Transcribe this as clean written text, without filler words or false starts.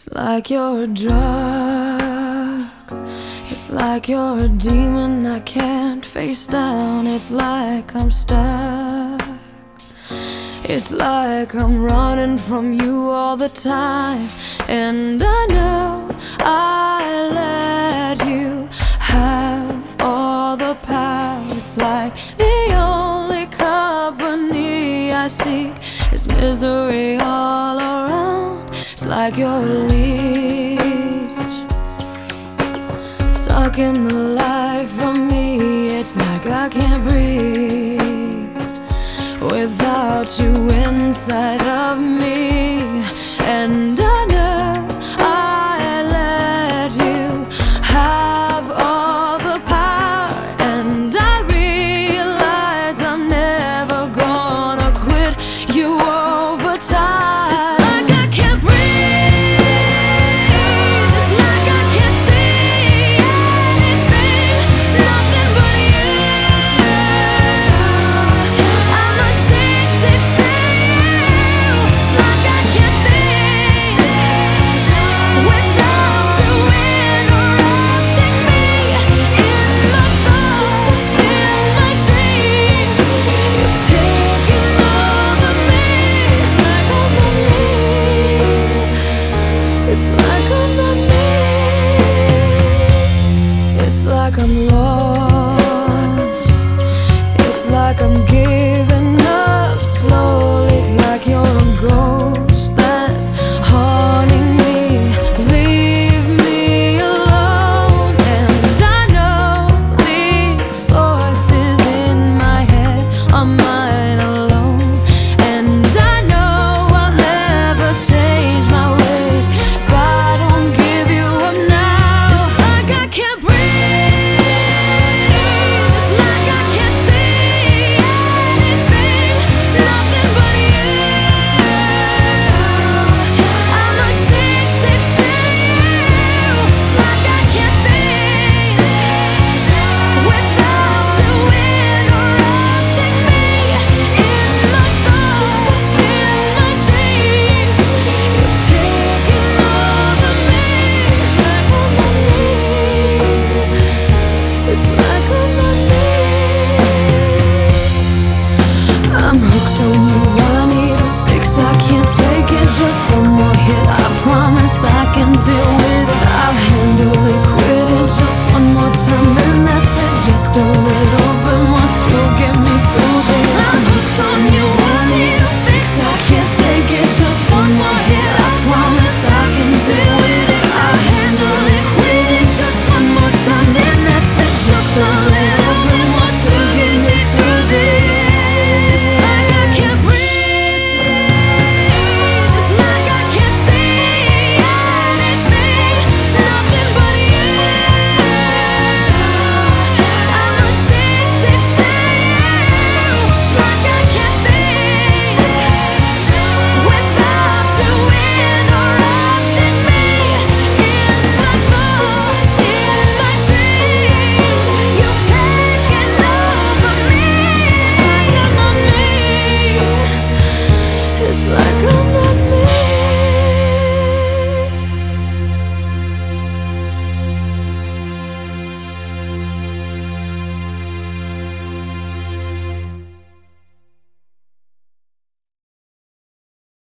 It's like you're a drug. It's like you're a demon I can't face down. It's like I'm stuck. It's like I'm running from you all the time. And I know I let you have all the power. It's like the only company I seek is misery all around. It's like you're a leech, sucking the life from me. It's like I can't breathe without you inside of me. And I know I let you have all the power. And I realize I'm never gonna quit you over time. It's like I can't breathe. It's like I can't see anything, nothing but you. I'm addicted to you. It's like I can't think without you interrupting me. In my thoughts, in my dreams, you've taken over me. It's like I'm not me. It's like I'm not me. It's like I'm lost. It's like I'm giving up slowly. It's like you're a ghost that's haunting me. Leave me alone. And I know these voices in my head are mine alone. And I know I'll never change my ways if I don't give you up now. It's like I can't breathe. It's like I can't see anything, nothing but you. I'm addicted to you. It's like I can't think without you interrupting me. In my thoughts, in my dreams, you've taken over me. It's like I'm not me. It's like I'm not me. I'm hooked on you, I need a fix. I can't take it, just one more hit. I promise I can deal with it. I'll handle it, quit it just one more time, then that's it. Just a little bit more to get me through this.